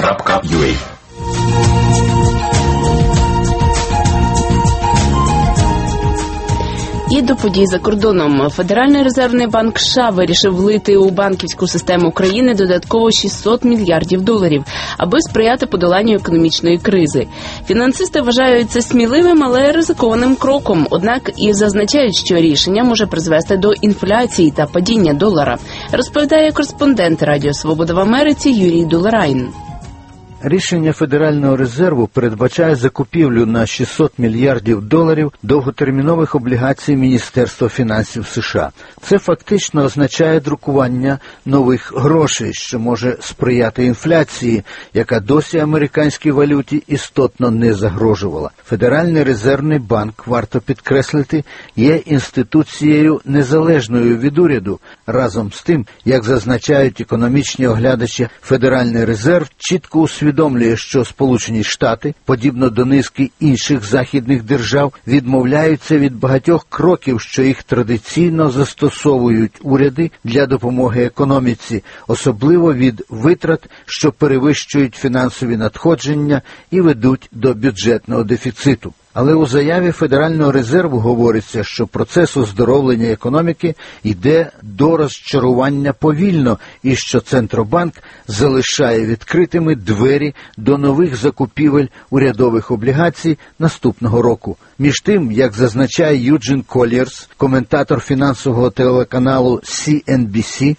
www.svobodanyuj.ua. І до подій за кордоном. Федеральний резервний банк США вирішив влити у банківську систему країни додатково $600 мільярдів, аби сприяти подоланню економічної кризи. Фінансисти вважають це сміливим, але ризикованим кроком. Однак і зазначають, що рішення може призвести до інфляції та падіння долара. Розповідає кореспондент Радіо Свобода в Америці Юрій Дулерайн. Рішення Федерального резерву передбачає закупівлю на $600 мільярдів довготермінових облігацій Міністерства фінансів США. Це фактично означає друкування нових грошей, що може сприяти інфляції, яка досі американській валюті істотно не загрожувала. Федеральний резервний банк, варто підкреслити, є інституцією незалежною від уряду. Разом з тим, як зазначають економічні оглядачі, Федеральний резерв чітко усвідомлює, що Сполучені Штати, подібно до низки інших західних держав, відмовляються від багатьох кроків, що їх традиційно застосовують уряди для допомоги економіці, особливо від витрат, що перевищують фінансові надходження і ведуть до бюджетного дефіциту. Але у заяві Федерального резерву говориться, що процес оздоровлення економіки йде до розчарування повільно і що Центробанк залишає відкритими двері до нових закупівель урядових облігацій наступного року. Між тим, як зазначає Юджин Коллєрс, коментатор фінансового телеканалу CNBC,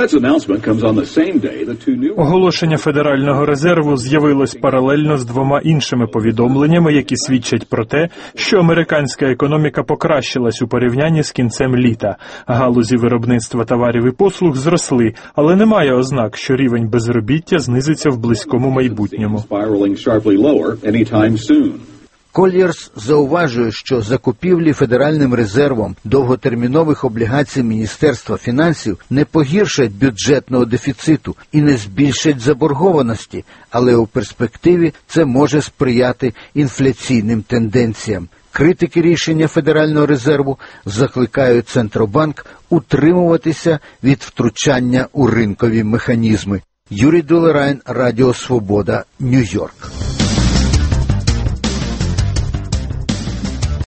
оголошення Федерального резерву з'явилось паралельно з двома іншими повідомленнями, які свідчать про те, що американська економіка покращилась у порівнянні з кінцем літа. Галузі виробництва товарів і послуг зросли, але немає ознак, що рівень безробіття знизиться в близькому майбутньому. Коллєрс зауважує, що закупівлі Федеральним резервом довготермінових облігацій Міністерства фінансів не погіршать бюджетного дефіциту і не збільшать заборгованості, але у перспективі це може сприяти інфляційним тенденціям. Критики рішення Федерального резерву закликають Центробанк утримуватися від втручання у ринкові механізми. Юрій Дулерайн, Радіо Свобода, Нью-Йорк.